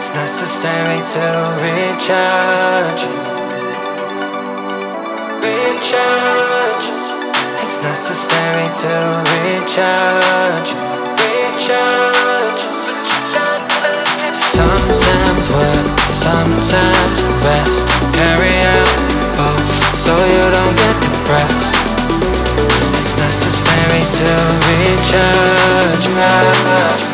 It's necessary to recharge. Recharge. It's necessary to recharge. Recharge. Sometimes work, sometimes rest. Carry out both so you don't get depressed. It's necessary to recharge.